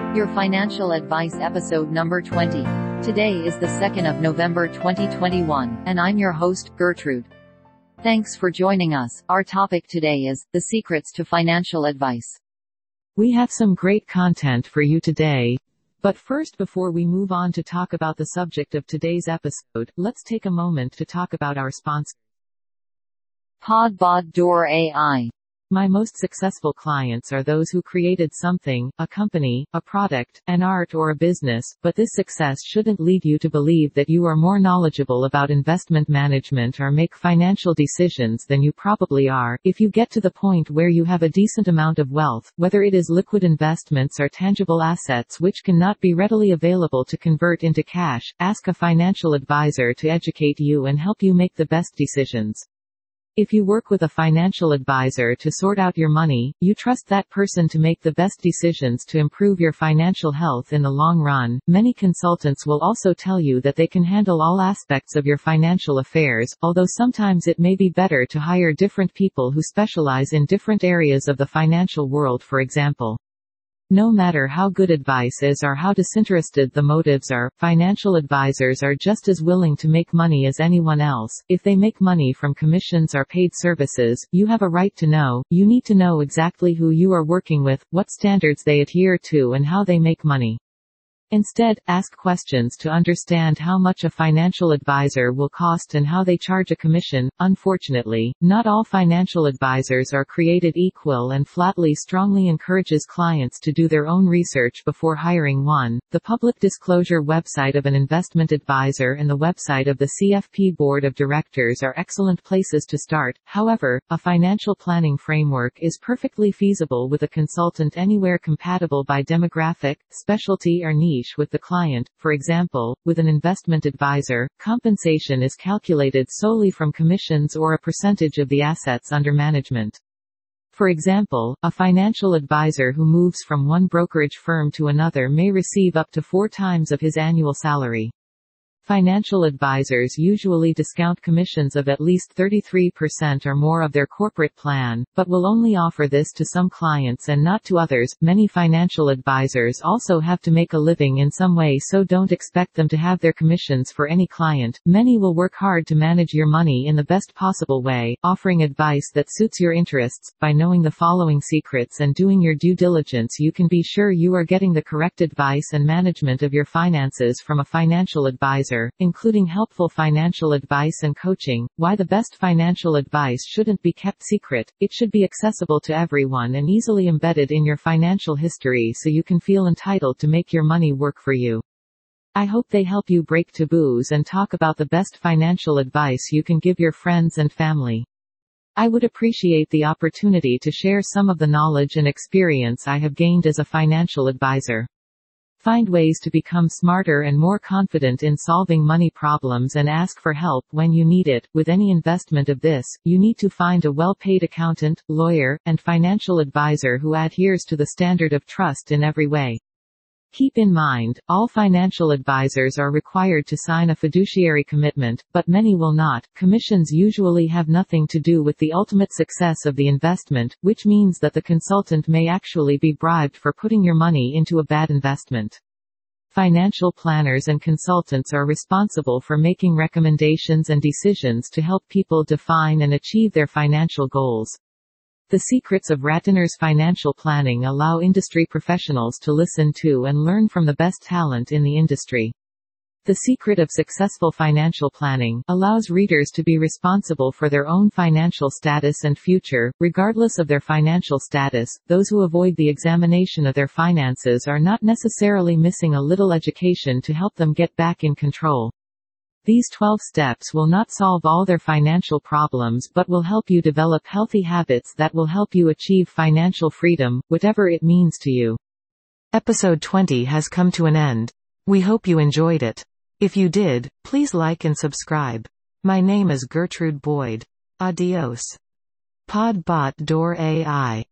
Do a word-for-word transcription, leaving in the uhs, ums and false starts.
Your Financial Advice episode number twenty. Today is the second of November twenty twenty-one, and I'm your host, Gertrude. Thanks for joining us. Our topic today is the secrets to financial advice. We have some great content for you today. But first, before we move on to talk about the subject of today's episode, let's take a moment to talk about our sponsor. PodBot A I. My most successful clients are those who created something, a company, a product, an art or a business, but this success shouldn't lead you to believe that you are more knowledgeable about investment management or make financial decisions than you probably are. If you get to the point where you have a decent amount of wealth, whether it is liquid investments or tangible assets which cannot be readily available to convert into cash, ask a financial advisor to educate you and help you make the best decisions. If you work with a financial advisor to sort out your money, you trust that person to make the best decisions to improve your financial health in the long run. Many consultants will also tell you that they can handle all aspects of your financial affairs, although sometimes it may be better to hire different people who specialize in different areas of the financial world. For example, no matter how good advice is or how disinterested the motives are, financial advisors are just as willing to make money as anyone else. If they make money from commissions or paid services, you have a right to know. You need to know exactly who you are working with, what standards they adhere to, and how they make money. Instead, ask questions to understand how much a financial advisor will cost and how they charge a commission. Unfortunately, not all financial advisors are created equal, and Flatly strongly encourages clients to do their own research before hiring one. The public disclosure website of an investment advisor and the website of the C F P Board of Directors are excellent places to start. However, a financial planning framework is perfectly feasible with a consultant anywhere, compatible by demographic, specialty, or niche with the client. For example, with an investment advisor, compensation is calculated solely from commissions or a percentage of the assets under management. For example, a financial advisor who moves from one brokerage firm to another may receive up to four times of his annual salary. Financial advisors usually discount commissions of at least thirty-three percent or more of their corporate plan, but will only offer this to some clients and not to others. Many financial advisors also have to make a living in some way, so don't expect them to have their commissions for any client. Many will work hard to manage your money in the best possible way, offering advice that suits your interests. By knowing the following secrets and doing your due diligence, you can be sure you are getting the correct advice and management of your finances from a financial advisor, including helpful financial advice and coaching. Why the best financial advice shouldn't be kept secret. It should be accessible to everyone and easily embedded in your financial history so you can feel entitled to make your money work for you. I hope they help you break taboos and talk about the best financial advice you can give your friends and family. I would appreciate the opportunity to share some of the knowledge and experience I have gained as a financial advisor. Find ways to become smarter and more confident in solving money problems and ask for help when you need it. With any investment of this, you need to find a well-paid accountant, lawyer, and financial advisor who adheres to the standard of trust in every way. Keep in mind, all financial advisors are required to sign a fiduciary commitment, but many will not. Commissions usually have nothing to do with the ultimate success of the investment, which means that the consultant may actually be bribed for putting your money into a bad investment. Financial planners and consultants are responsible for making recommendations and decisions to help people define and achieve their financial goals. The secrets of Ratiner's financial planning allow industry professionals to listen to and learn from the best talent in the industry. The secret of successful financial planning allows readers to be responsible for their own financial status and future, regardless of their financial status. Those who avoid the examination of their finances are not necessarily missing a little education to help them get back in control. These twelve steps will not solve all their financial problems, but will help you develop healthy habits that will help you achieve financial freedom, whatever it means to you. Episode twenty has come to an end. We hope you enjoyed it. If you did, please like and subscribe. My name is Gertrude Boyd. Adios. PodBot A I